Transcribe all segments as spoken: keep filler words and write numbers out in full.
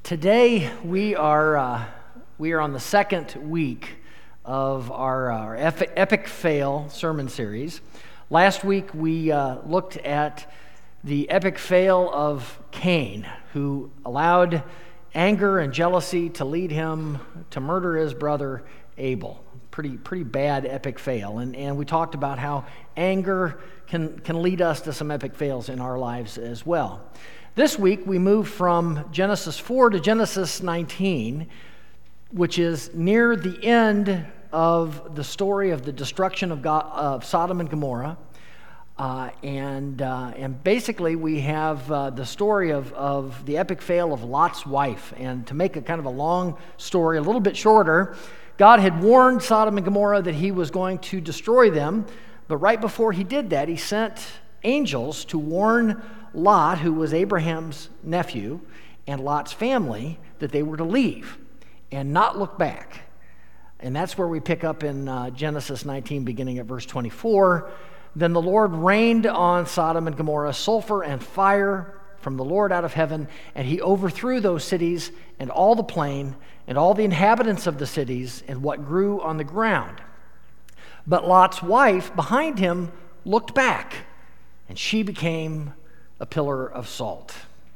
Today we are uh, we are on the second week of our, our epic, epic fail sermon series. Last week we uh, looked at the epic fail of Cain, who allowed anger and jealousy to lead him to murder his brother Abel. Pretty pretty bad epic fail, and and we talked about how anger can can lead us to some epic fails in our lives as well. This week, we move from Genesis four to Genesis nineteen, which is near the end of the story of the destruction of, God, of Sodom and Gomorrah. Uh, and uh, and basically, we have uh, the story of, of the epic fail of Lot's wife. And to make a kind of a long story, a little bit shorter, God had warned Sodom and Gomorrah that he was going to destroy them. But right before he did that, he sent angels to warn Lot, who was Abraham's nephew, and Lot's family, that they were to leave and not look back. And that's where we pick up in uh, Genesis nineteen, beginning at verse twenty-four. Then the Lord rained on Sodom and Gomorrah sulfur and fire from the Lord out of heaven, and he overthrew those cities and all the plain and all the inhabitants of the cities and what grew on the ground. But Lot's wife behind him looked back, and she became a pillar of salt.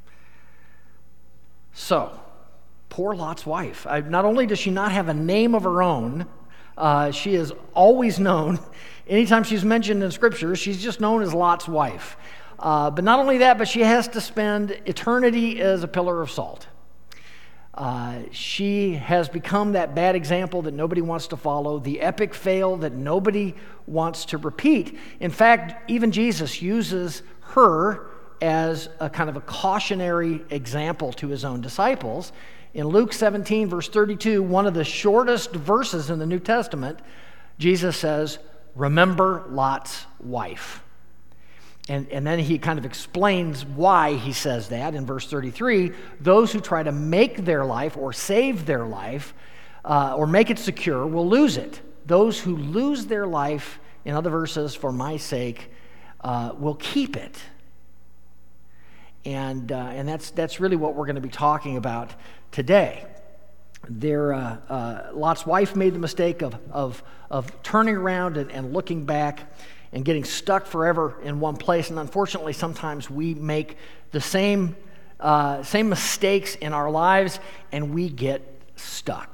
So, poor Lot's wife. I, not only does she not have a name of her own, uh, she is always known. Anytime she's mentioned in Scripture, she's just known as Lot's wife. Uh, but not only that, but she has to spend eternity as a pillar of salt. Uh, she has become that bad example that nobody wants to follow, the epic fail that nobody wants to repeat. In fact, even Jesus uses her as a kind of a cautionary example to his own disciples. In Luke seventeen, verse thirty-two, one of the shortest verses in the New Testament, Jesus says, "Remember Lot's wife." And, and then he kind of explains why he says that in verse thirty-three. Those who try to make their life or save their life uh, or make it secure will lose it. Those who lose their life, in other verses, for my sake, uh, will keep it. And uh, and that's that's really what we're going to be talking about today. There, uh, uh, Lot's wife made the mistake of of of turning around and, and looking back and getting stuck forever in one place. And unfortunately, sometimes we make the same uh, same mistakes in our lives, and we get stuck.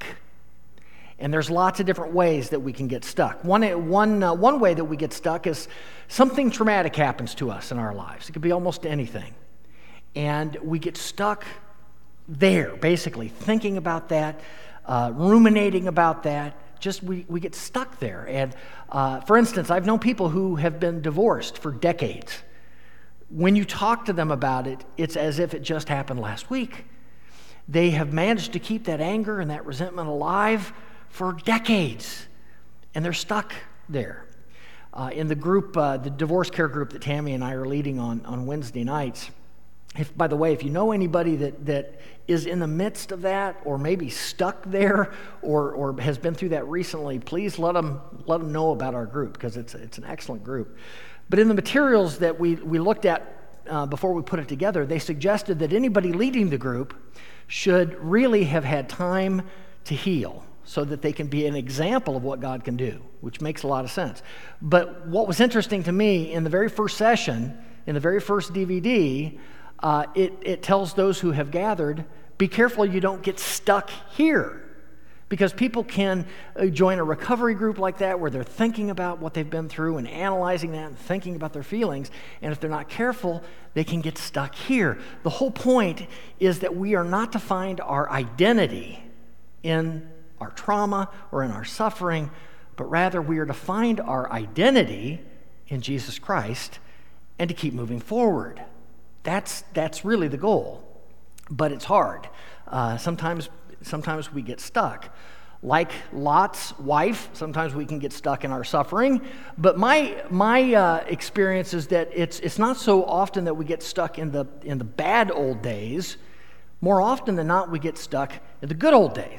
And there's lots of different ways that we can get stuck. One one uh, one way that we get stuck is something traumatic happens to us in our lives. It could be almost anything. And we get stuck there, basically, thinking about that, uh, ruminating about that. Just we, we get stuck there. And uh, for instance, I've known people who have been divorced for decades. When you talk to them about it, it's as if it just happened last week. They have managed to keep that anger and that resentment alive for decades, and they're stuck there. Uh, in the group, uh, the divorce care group that Tammy and I are leading on, on Wednesday nights, If, by the way, if you know anybody that, that is in the midst of that or maybe stuck there or, or has been through that recently, please let them, let them know about our group, because it's, it's an excellent group. But in the materials that we, we looked at uh, before we put it together, they suggested that anybody leading the group should really have had time to heal so that they can be an example of what God can do, which makes a lot of sense. But what was interesting to me in the very first session, in the very first D V D, Uh, it, it tells those who have gathered, be careful you don't get stuck here. Because people can uh, join a recovery group like that where they're thinking about what they've been through and analyzing that and thinking about their feelings. And if they're not careful, they can get stuck here. The whole point is that we are not to find our identity in our trauma or in our suffering, but rather we are to find our identity in Jesus Christ and to keep moving forward. That's that's really the goal, but it's hard. Uh, sometimes sometimes we get stuck. Like Lot's wife, sometimes we can get stuck in our suffering. But my my uh, experience is that it's it's not so often that we get stuck in the in the bad old days. More often than not, we get stuck in the good old days.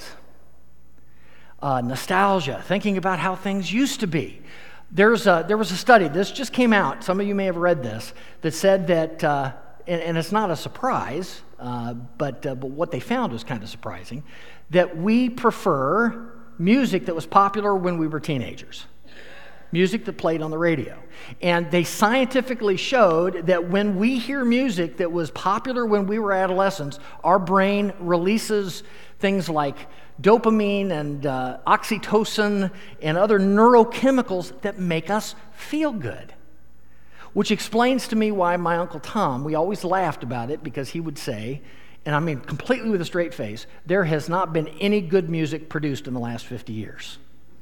Uh, nostalgia, thinking about how things used to be. There's a, there was a study, this just came out, some of you may have read this, that said that uh, and, and it's not a surprise, uh, but, uh, but what they found was kind of surprising, that we prefer music that was popular when we were teenagers. Music that played on the radio. And they scientifically showed that when we hear music that was popular when we were adolescents, our brain releases things like dopamine and uh, oxytocin and other neurochemicals that make us feel good. Which explains to me why my Uncle Tom, we always laughed about it because he would say, and I mean completely with a straight face, there has not been any good music produced in the last fifty years.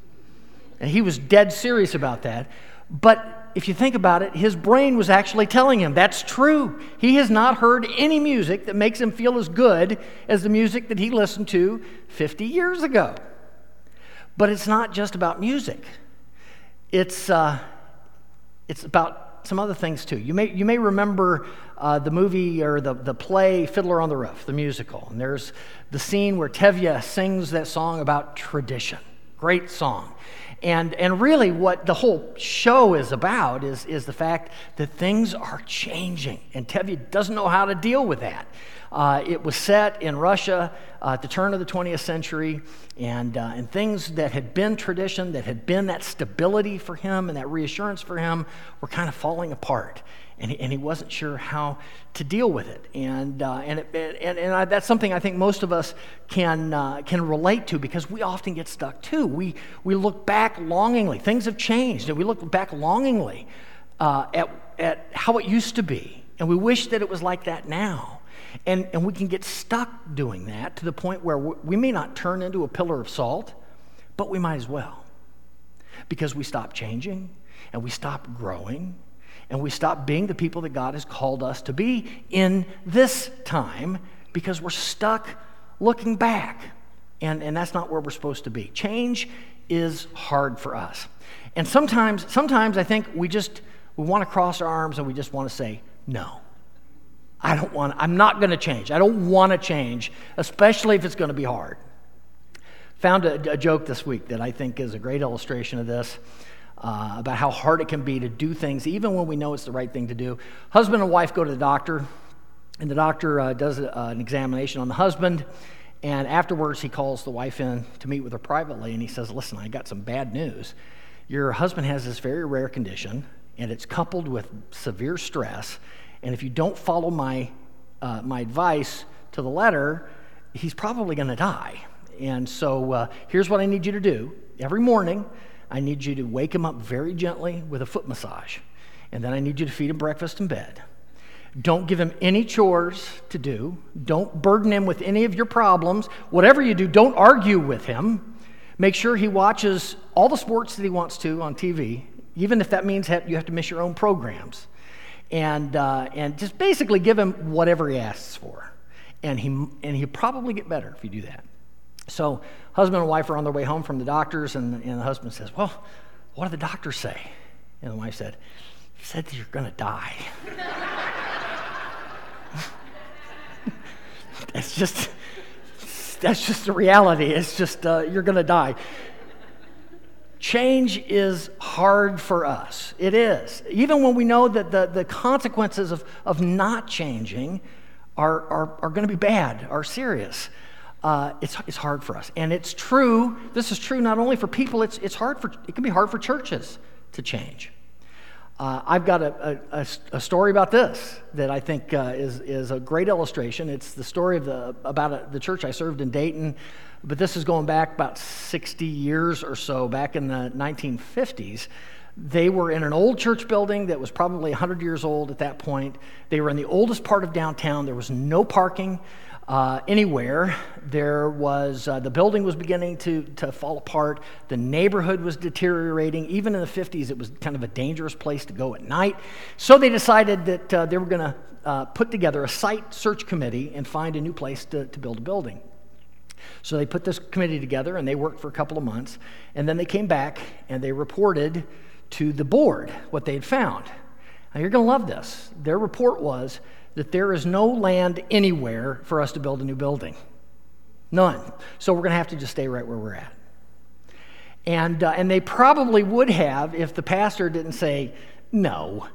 And he was dead serious about that. But if you think about it, his brain was actually telling him that's true. He has not heard any music that makes him feel as good as the music that he listened to fifty years ago. But it's not just about music. It's uh, it's about some other things too. You may you may remember uh, the movie or the, the play Fiddler on the Roof, the musical. And there's the scene where Tevye sings that song about tradition. Great song. And and really what the whole show is about is, is the fact that things are changing. And Tevye doesn't know how to deal with that. Uh, it was set in Russia uh, at the turn of the twentieth century, and, uh, and things that had been tradition, that had been that stability for him and that reassurance for him were kind of falling apart. And he, and he wasn't sure how to deal with it. And uh, and it, and, and I, that's something I think most of us can uh, can relate to, because we often get stuck too. We we look back longingly. Things have changed, and we look back longingly uh, at at how it used to be, and we wish that it was like that now. And and we can get stuck doing that to the point where we may not turn into a pillar of salt, but we might as well, because we stop changing and we stop growing. And we stop being the people that God has called us to be in this time, because we're stuck looking back. And, and that's not where we're supposed to be. Change is hard for us. And sometimes, sometimes I think we just, we want to cross our arms and we just want to say, no, I don't want, I'm not going to change. I don't want to change, especially if it's going to be hard. Found a, a joke this week that I think is a great illustration of this. Uh, about how hard it can be to do things even when we know it's the right thing to do. Husband and wife go to the doctor, and the doctor uh, does uh, an examination on the husband, and afterwards he calls the wife in to meet with her privately, and he says, listen, I got some bad news. Your husband has this very rare condition, and it's coupled with severe stress, and if you don't follow my, uh, my advice to the letter, he's probably going to die. And so uh, here's what I need you to do. Every morning, I need you to wake him up very gently with a foot massage. And then I need you to feed him breakfast in bed. Don't give him any chores to do. Don't burden him with any of your problems. Whatever you do, don't argue with him. Make sure he watches all the sports that he wants to on T V, even if that means you have to miss your own programs. And uh, and just basically give him whatever he asks for. And, he, and he'll probably get better if you do that. So husband and wife are on their way home from the doctors, and, and the husband says, well, what did the doctor say? And the wife said, he said that you're going to die. That's just, that's just the reality. It's just, uh, you're going to die. Change is hard for us. It is. Even when we know that the, the consequences of, of not changing are, are, are going to be bad, are serious. Uh, it's it's hard for us, and it's true. This is true not only for people. It's it's hard for it can be hard for churches to change. Uh, I've got a, a, a story about this that I think uh, is is a great illustration. It's the story of the about a, the church I served in Dayton, but this is going back about sixty years or so. Back in the nineteen fifties, they were in an old church building that was probably one hundred years old at that point. They were in the oldest part of downtown. There was no parking Uh, anywhere. There was, uh, the building was beginning to, to fall apart. The neighborhood was deteriorating. Even in the fifties, it was kind of a dangerous place to go at night. So they decided that uh, they were going to uh, put together a site search committee and find a new place to, to build a building. So they put this committee together, and they worked for a couple of months. And then they came back, and they reported to the board what they had found. Now, you're going to love this. Their report was that there is no land anywhere for us to build a new building. None. So we're going to have to just stay right where we're at. And uh, and they probably would have if the pastor didn't say no.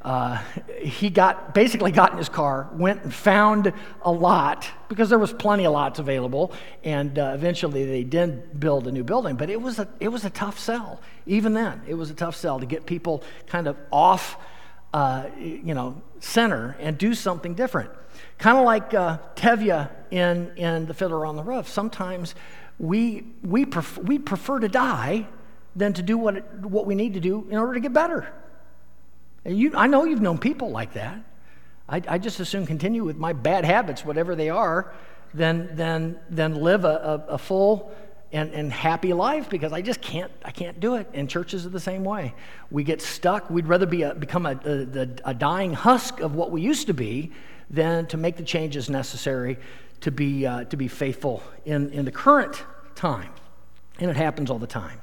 Uh, he got basically got in his car, went and found a lot, because there was plenty of lots available, and uh, eventually they did build a new building. But it was a it was a tough sell. Even then, it was a tough sell to get people kind of off, uh, you know, center and do something different. Kind of like uh, Tevye in in The Fiddler on the Roof. Sometimes we we pref- we prefer to die than to do what it, what we need to do in order to get better. And you, I know you've known people like that. I, I just as soon continue with my bad habits, whatever they are, than than than live a, a, a full and, and happy life, because I just can't I can't do it. And churches are the same way. We get stuck. We'd rather be a, become a, a, a dying husk of what we used to be than to make the changes necessary to be uh, to be faithful in, in the current time. And it happens all the time.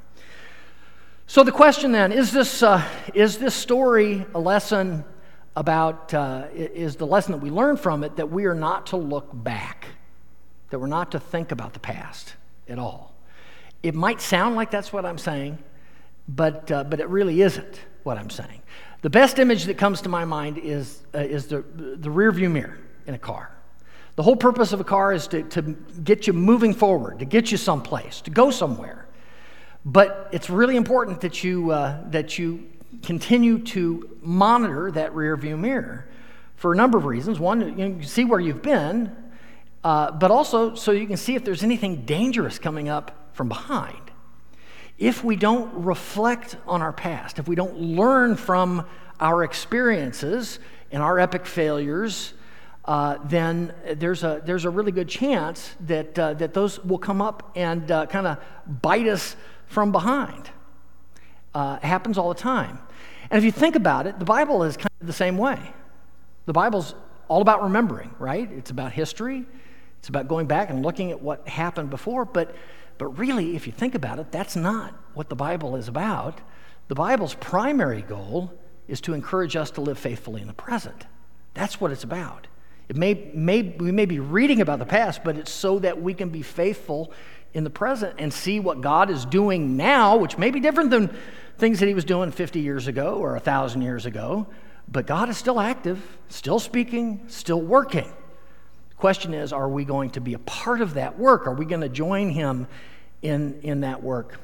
So the question then, is this uh, is this story a lesson about, uh, is the lesson that we learn from it that we are not to look back, that we're not to think about the past at all? It might sound like that's what I'm saying, but uh, but it really isn't what I'm saying. The best image that comes to my mind is uh, is the the rear view mirror in a car. The whole purpose of a car is to, to get you moving forward, to get you someplace, to go somewhere. But it's really important that you uh, that you continue to monitor that rear view mirror for a number of reasons. One, you can see where you've been, uh, but also so you can see if there's anything dangerous coming up from behind. If we don't reflect on our past, if we don't learn from our experiences and our epic failures, uh, then there's a there's a really good chance that uh, that those will come up and uh, kind of bite us from behind. Uh, it happens all the time. And if you think about it, the Bible is kind of the same way. The Bible's all about remembering, right? It's about history. It's about going back and looking at what happened before. But, but really, if you think about it, that's not what the Bible is about. The Bible's primary goal is to encourage us to live faithfully in the present. That's what it's about. It may, may, we may be reading about the past, but it's so that we can be faithful in the present and see what God is doing now, which may be different than things that he was doing fifty years ago or one thousand years ago, but God is still active, still speaking, still working. The question is, are we going to be a part of that work? Are we going to join him in, in that work?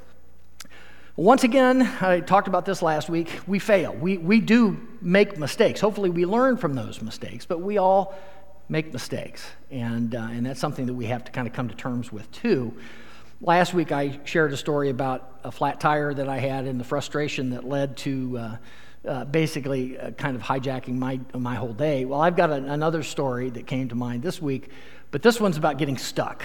Once again, I talked about this last week, we fail. We, we do make mistakes. Hopefully we learn from those mistakes, but we all make mistakes, and uh, and that's something that we have to kind of come to terms with too. Last week I shared a story about a flat tire that I had and the frustration that led to uh, uh, basically uh, kind of hijacking my my whole day. Well, I've got a, another story that came to mind this week, but this one's about getting stuck.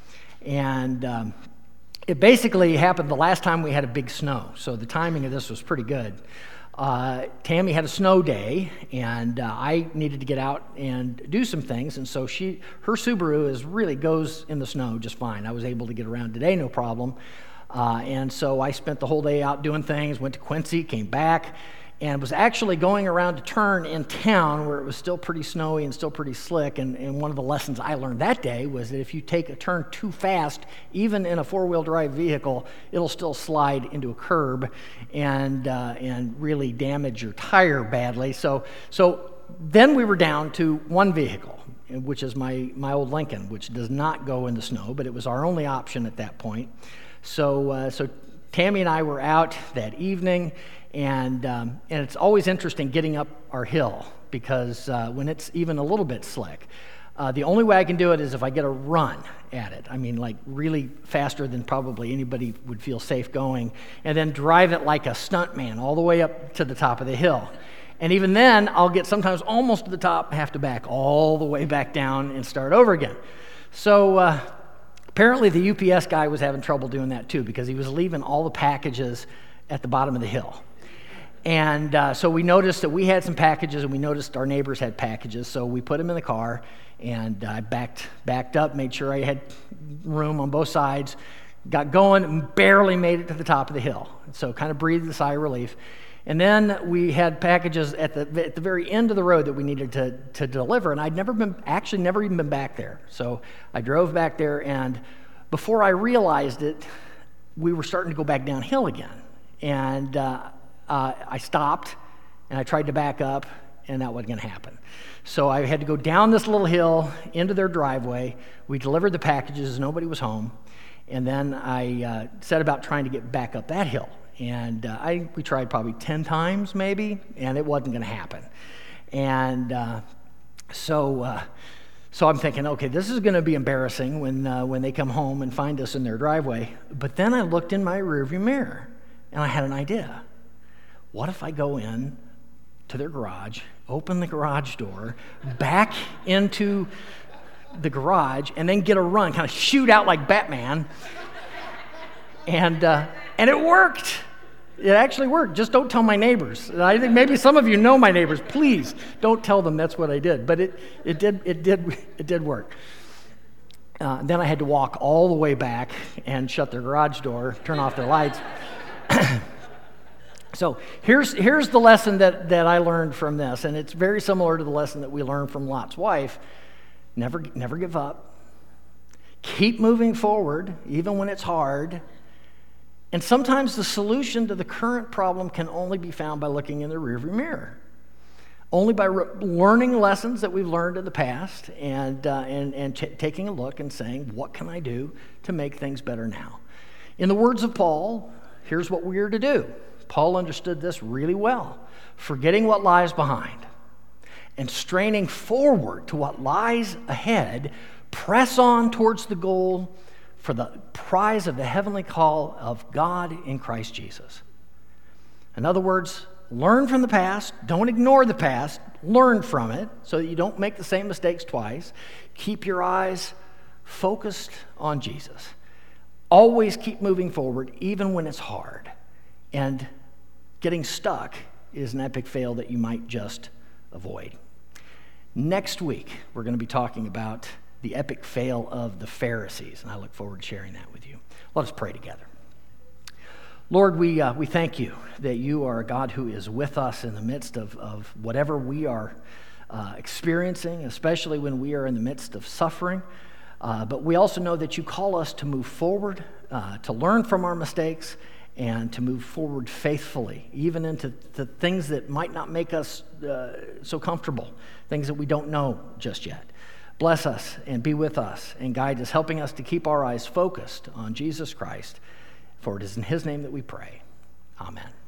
And um, it basically happened the last time we had a big snow, so the timing of this was pretty good. Uh, Tammy had a snow day, and uh, I needed to get out and do some things, and so she, her Subaru is really goes in the snow just fine. I was able to get around today, no problem, uh, and so I spent the whole day out doing things, went to Quincy, came back, and was actually going around to turn in town where it was still pretty snowy and still pretty slick, and, and one of the lessons I learned that day was that if you take a turn too fast, even in a four-wheel drive vehicle, it'll still slide into a curb and uh, and really damage your tire badly. So so then we were down to one vehicle, which is my, my old Lincoln, which does not go in the snow, but it was our only option at that point. So uh, so Tammy and I were out that evening, and um, and it's always interesting getting up our hill, because uh, when it's even a little bit slick, uh, the only way I can do it is if I get a run at it. I mean, like really faster than probably anybody would feel safe going, and then drive it like a stuntman all the way up to the top of the hill. And even then, I'll get sometimes almost to the top, have to back all the way back down and start over again. So uh, apparently the U P S guy was having trouble doing that too, because he was leaving all the packages at the bottom of the hill. And uh, so we noticed that we had some packages, and we noticed our neighbors had packages, so we put them in the car, and I uh, backed backed up, made sure I had room on both sides, got going, and barely made it to the top of the hill. So kind of breathed a sigh of relief. And then we had packages at the at the very end of the road that we needed to to deliver, and I'd never been, actually never even been back there. So I drove back there, and before I realized it, we were starting to go back downhill again. And uh, uh, I stopped, and I tried to back up, and that wasn't going to happen. So I had to go down this little hill into their driveway. We delivered the packages. Nobody was home. And then I uh, set about trying to get back up that hill. And uh, I we tried probably ten times maybe, and it wasn't going to happen. And uh, so uh, so I'm thinking, okay, this is going to be embarrassing when uh, when they come home and find us in their driveway. But then I looked in my rearview mirror, and I had an idea. What if I go in to their garage, open the garage door, back into the garage, and then get a run, kind of shoot out like Batman, and uh, and it worked. It actually worked. Just don't tell my neighbors. And I think maybe some of you know my neighbors. Please don't tell them that's what I did. But it it did it did it did work. Uh, then I had to walk all the way back and shut their garage door, turn off their lights. So here's here's the lesson that, that I learned from this, and it's very similar to the lesson that we learned from Lot's wife. Never never give up. Keep moving forward, even when it's hard. And sometimes the solution to the current problem can only be found by looking in the rearview mirror. Only by re- learning lessons that we've learned in the past and, uh, and, and t- taking a look and saying, what can I do to make things better now? In the words of Paul, here's what we are to do. Paul understood this really well. Forgetting what lies behind and straining forward to what lies ahead, press on towards the goal for the prize of the heavenly call of God in Christ Jesus. In other words, learn from the past. Don't ignore the past. Learn from it so that you don't make the same mistakes twice. Keep your eyes focused on Jesus. Always keep moving forward, even when it's hard. And getting stuck is an epic fail that you might just avoid. Next week, we're going to be talking about the epic fail of the Pharisees, and I look forward to sharing that with you. Let us pray together. Lord, we uh, we thank you that you are a God who is with us in the midst of, of whatever we are uh, experiencing, especially when we are in the midst of suffering. Uh, but we also know that you call us to move forward, uh, to learn from our mistakes, and to move forward faithfully, even into the things that might not make us uh, so comfortable, things that we don't know just yet. Bless us and be with us and guide us, helping us to keep our eyes focused on Jesus Christ. For it is in his name that we pray. Amen.